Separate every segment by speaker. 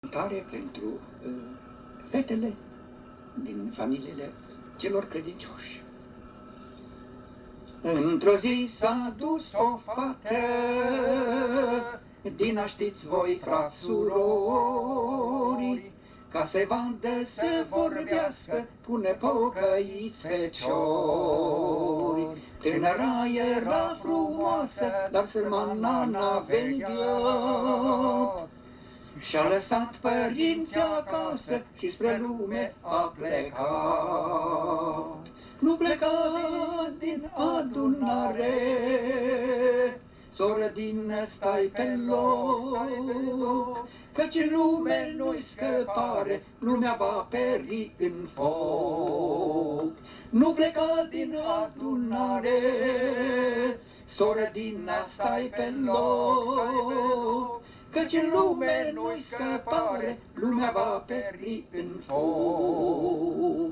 Speaker 1: Cântare pentru fetele din familiile celor credincioși. Într-o zi s-a dus o fată din a știți voi, frați, surori, ca să vadă să vorbească cu nepocăiți feciori. Tânăra era frumoasă, dar sărmana n-a vegheat, și-a lăsat părinții acasă și spre lume a plecat. Nu pleca din adunare, soră din stai pe loc, căci în lume nu-i scăpare, lumea va peri în foc. Nu pleca din adunare, soră din stai pe loc, căci în lume nu-i scăpare, lumea va peri în foc.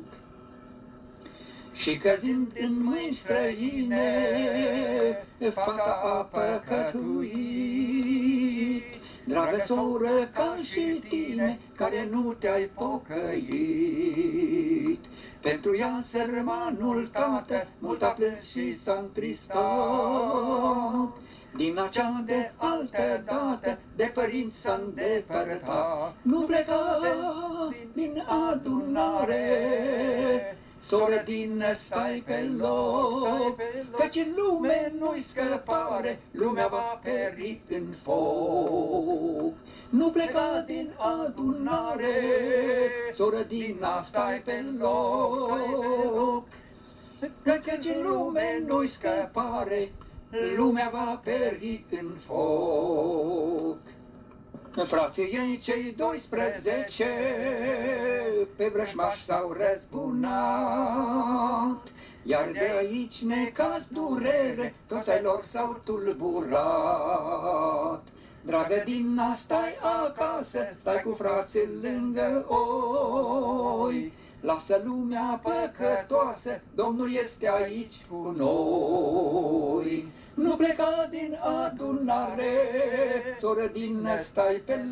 Speaker 1: Și căzând în mâini străine, fata a păcătuit. Dragă soră, ca și tine, care nu te-ai pocăit, pentru ea sărmanul tată mult a plâns și s-a întristat. Din acea de altă dată de părinți s-a îndepărtat. Nu pleca din adunare, soră din stai pe loc, căci în lume nu-i scăpare, lumea va peri în foc. Nu pleca din adunare, soră din stai pe loc, căci în lume nu-i scăpare, lumea va peri în foc. Frații ei cei 12 pe vrăjmași s-au răzbunat, iar de aici necaz, durere, toți ai lor s-au tulburat. Dragă Dina, stai acasă, stai cu frații lângă oi, lasă lumea păcătoasă, Domnul este aici cu noi. Nu pleca din adunare, soră din stai pe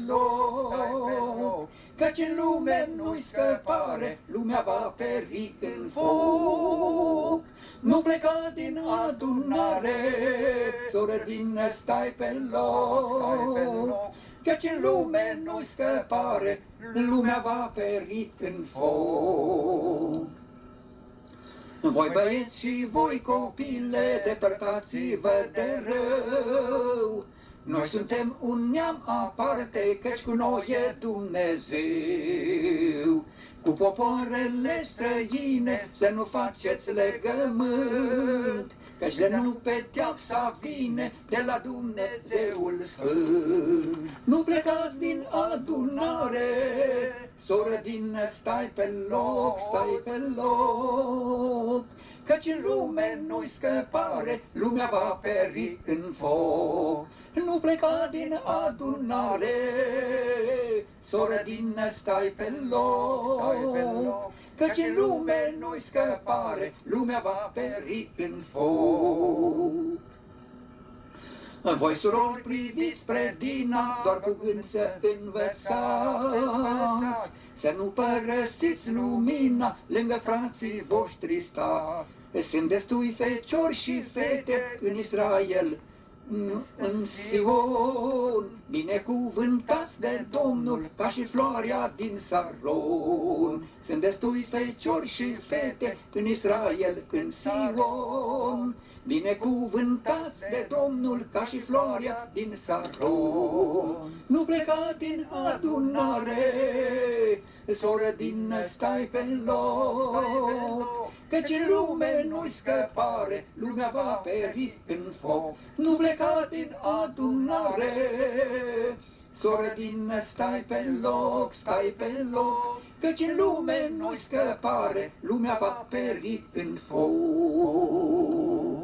Speaker 1: loc, căci în lume nu-i scăpare, lumea va peri în foc. Nu pleca din adunare, soră din stai pe loc, căci în lume nu-i scăpare, lumea va peri în foc. Voi băieți și voi copile, depărtați-vă de rău, noi suntem un neam aparte, căci cu noi e Dumnezeu. Cu popoarele străine să nu faceți legământ, căci de nu pedeapsa vine de la Dumnezeul Sfânt. Nu plecați din adunare, soră din stai pe loc, stai pe loc, căci în lume nu-i scăpare, lumea va peri în foc. Nu pleca din adunare, soră din stai pe loc, căci în lume nu-i scăpare, lumea va peri în foc. Voi, surori, priviți spre Dina, doar cu gând să învățați, să nu părăsiți lumina, lângă frații voștri stați. Sunt destui feciori și fete în Israel, în Sion, binecuvântați de Domnul, ca și floarea din Saron. Sunt destui feciori și fete în Israel, în Sion, binecuvântați de Domnul, ca și floarea din Saron. Nu pleca din adunare, soră din stai pe loc, căci în lume nu-i scăpare, lumea va peri în foc. Nu pleca din adunare, soră din stai pe loc, stai pe loc, căci în lume nu-i scăpare, lumea va peri în foc.